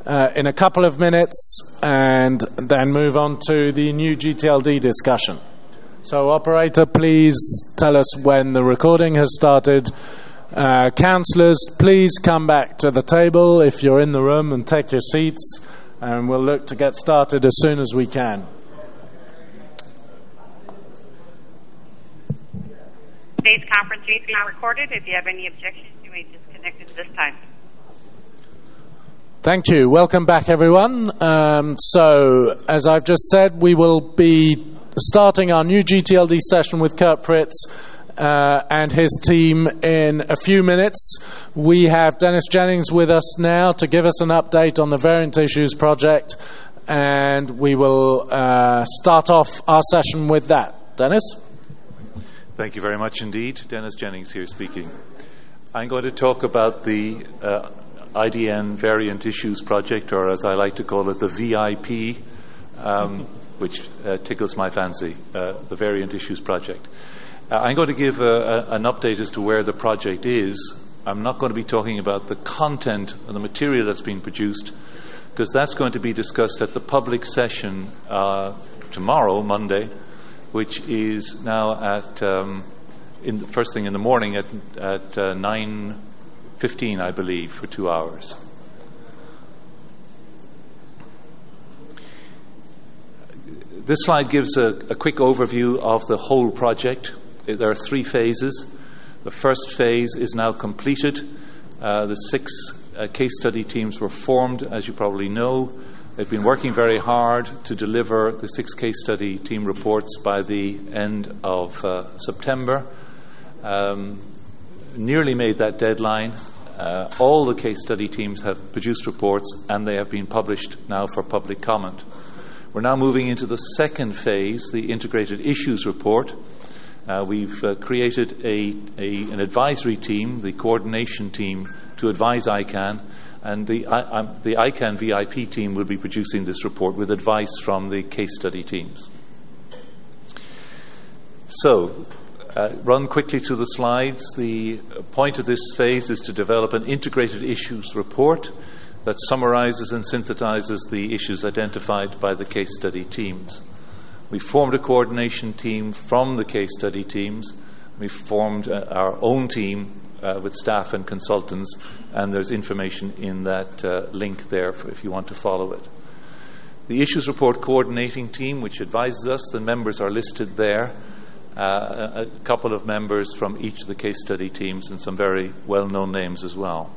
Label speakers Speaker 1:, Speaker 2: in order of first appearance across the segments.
Speaker 1: in a couple of minutes and then move on to the new GTLD discussion. So, operator, please tell us when the recording has started. Councillors, please come back to the table if you're in the room and take your seats, and we'll look to get started as soon as we can.
Speaker 2: Today's conference is being recorded. If you have any objections, you may disconnect at this time.
Speaker 1: Thank you. Welcome back, everyone. So, as I've just said, we will be starting our new GTLD session with Kurt Pritz and his team in a few minutes. We have Dennis Jennings with us now to give us an update on the Variant Issues project, and we will start off our session with that. Dennis?
Speaker 3: Thank you very much indeed. Dennis Jennings here speaking. I'm going to talk about the IDN Variant Issues project, or as I like to call it, the VIP, which tickles my fancy, the Variant Issues project. I'm going to give an update as to where the project is. I'm not going to be talking about the content and the material that's been produced, because that's going to be discussed at the public session tomorrow, Monday, which is now at first thing in the morning at 9:15, I believe, for 2 hours. This slide gives a quick overview of the whole project. There are 3 phases. The first phase is now completed. The 6 case study teams were formed, as you probably know. They've been working very hard to deliver the 6 case study team reports by the end of September. Nearly made that deadline. All the case study teams have produced reports, and they have been published now for public comment. We're now moving into the second phase, the Integrated Issues Report. We've created an advisory team, the coordination team, to advise ICANN, and the ICANN VIP team will be producing this report with advice from the case study teams. So, run quickly to the slides. The point of this phase is to develop an integrated issues report that summarizes and synthesizes the issues identified by the case study teams. We formed a coordination team from the case study teams. We formed our own team with staff and consultants, and there's information in that link there if you want to follow it. The issues report coordinating team, which advises us, the members are listed there. A couple of members from each of the case study teams and some very well-known names as well.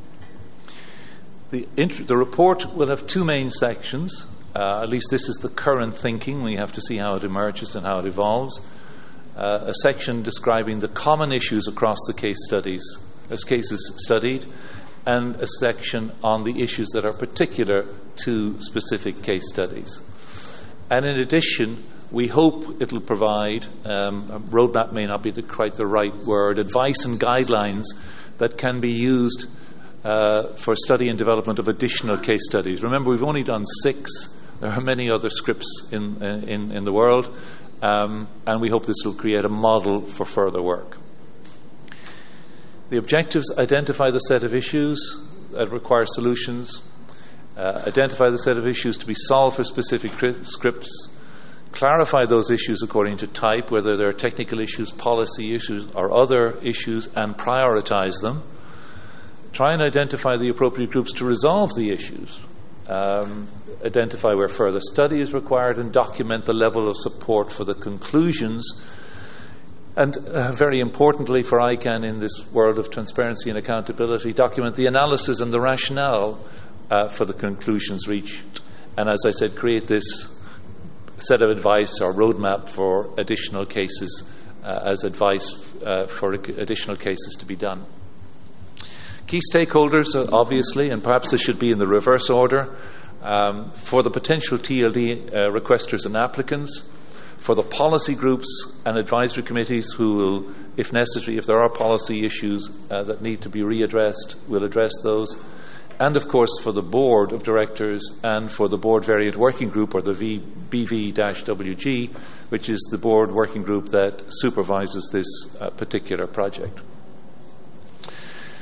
Speaker 3: The report will have 2 main sections. At least this is the current thinking. We have to see how it emerges and how it evolves. A section describing the common issues across the case studies, as cases studied, and a section on the issues that are particular to specific case studies. And in addition, we hope it'll provide, roadmap may not be quite the right word, advice and guidelines that can be used for study and development of additional case studies. Remember, we've only done 6. There are many other scripts in the world, and we hope this will create a model for further work. The objectives identify the set of issues that require solutions, identify the set of issues to be solved for specific scripts, clarify those issues according to type, whether they're technical issues, policy issues, or other issues, and prioritize them. Try and identify the appropriate groups to resolve the issues. Identify where further study is required, and document the level of support for the conclusions. And very importantly for ICANN in this world of transparency and accountability, document the analysis and the rationale for the conclusions reached. And as I said, create this set of advice or roadmap for additional cases as advice for additional cases to be done. Key stakeholders, obviously, and perhaps this should be in the reverse order, for the potential TLD requesters and applicants, for the policy groups and advisory committees who will, if necessary, if there are policy issues that need to be readdressed, will address those, and of course for the board of directors and for the board variant working group, or the BV-WG, which is the board working group that supervises this particular project.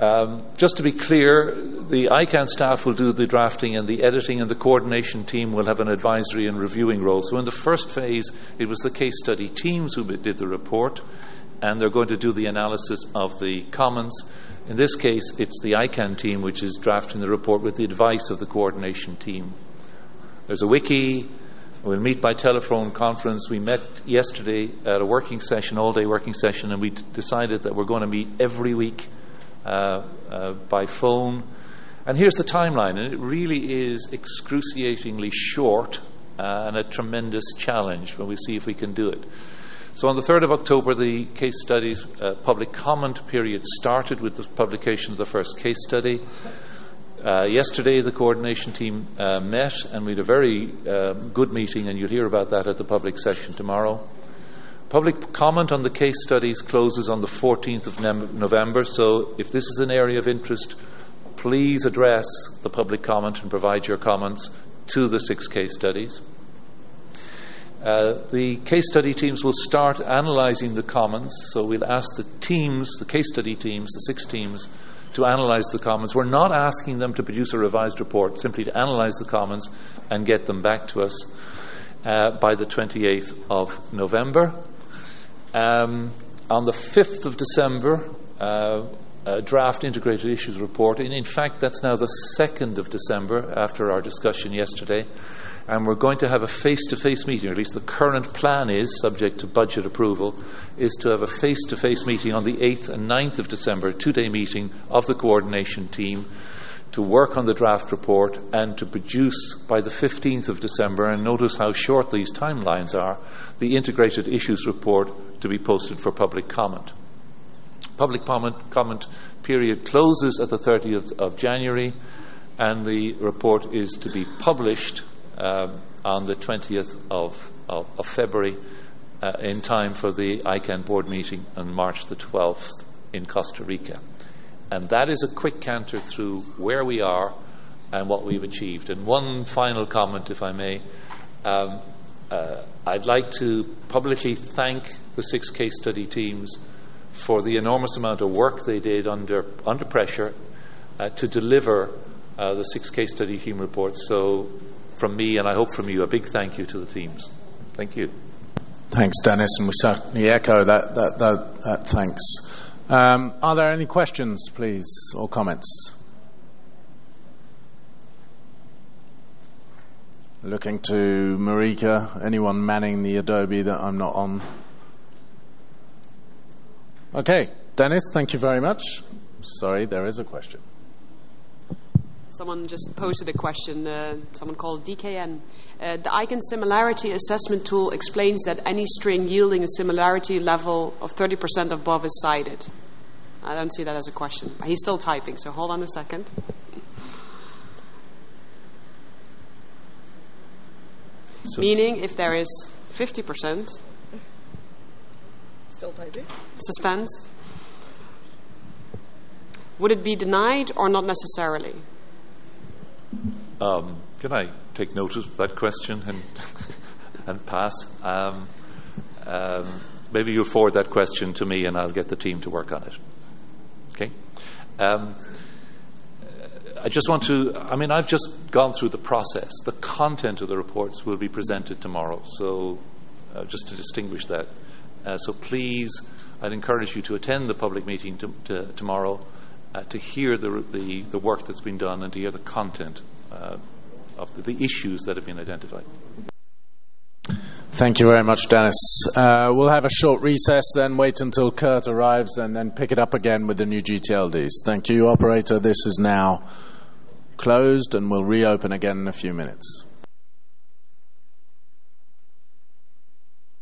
Speaker 3: Just to be clear, the ICANN staff will do the drafting and the editing, and the coordination team will have an advisory and reviewing role. So in the first phase, it was the case study teams who did the report, and they're going to do the analysis of the comments. In this case, it's the ICANN team which is drafting the report with the advice of the coordination team. There's a wiki. We'll meet by telephone conference. We met yesterday at a working session, all-day working session, and we decided that we're going to meet every week by phone. And here's the timeline, and it really is excruciatingly short and a tremendous challenge when we see if we can do it. So on the 3rd of October, the case studies public comment period started with the publication of the first case study. Yesterday, the coordination team met, and we had a very good meeting, and you'll hear about that at the public session tomorrow. Public comment on the case studies closes on the 14th of November, so if this is an area of interest, please address the public comment and provide your comments to the 6 case studies. The case study teams will start analysing the comments, so we'll ask the teams, the case study teams, the 6 teams, to analyse the comments. We're not asking them to produce a revised report, simply to analyse the comments and get them back to us by the 28th of November. On the 5th of December, a draft integrated issues report. In fact, that's now the 2nd of December after our discussion yesterday. And we're going to have a face-to-face meeting, or at least the current plan is, subject to budget approval, is to have a face-to-face meeting on the 8th and 9th of December, a 2-day meeting of the coordination team to work on the draft report and to produce by the 15th of December, and notice how short these timelines are, the integrated issues report to be posted for public comment. Public comment period closes at the 30th of January, and the report is to be published on the 20th of February in time for the ICANN board meeting on March the 12th in Costa Rica. And that is a quick canter through where we are and what we've achieved. And one final comment, if I may. I'd like to publicly thank the 6 case study teams for the enormous amount of work they did under pressure to deliver the 6 case study team reports. So from me, and I hope from you, a big thank you to the teams. Thank you.
Speaker 1: Thanks, Dennis, and we certainly echo that thanks. Are there any questions, please, or comments? Looking to Marika. Anyone manning the Adobe that I'm not on? Okay, Dennis, thank you very much. Sorry, there is a question.
Speaker 4: Someone just posted a question, someone called DKN. The ICANN similarity assessment tool explains that any string yielding a similarity level of 30% above is cited. I don't see that as a question. He's still typing, so hold on a second. So meaning if there is 50%... Still typing? Suspense. Would it be denied or not necessarily?
Speaker 3: Can I take note of that question and pass? Maybe you'll forward that question to me and I'll get the team to work on it. Okay? I just want to, I've just gone through the process. The content of the reports will be presented tomorrow, so just to distinguish that. So please, I'd encourage you to attend the public meeting tomorrow to hear the work that's been done and to hear the content of the issues that have been identified.
Speaker 1: Thank you very much, Dennis. We'll have a short recess, then wait until Kurt arrives, and then pick it up again with the new GTLDs. Thank you, operator. This is now closed, and we'll reopen again in a few minutes.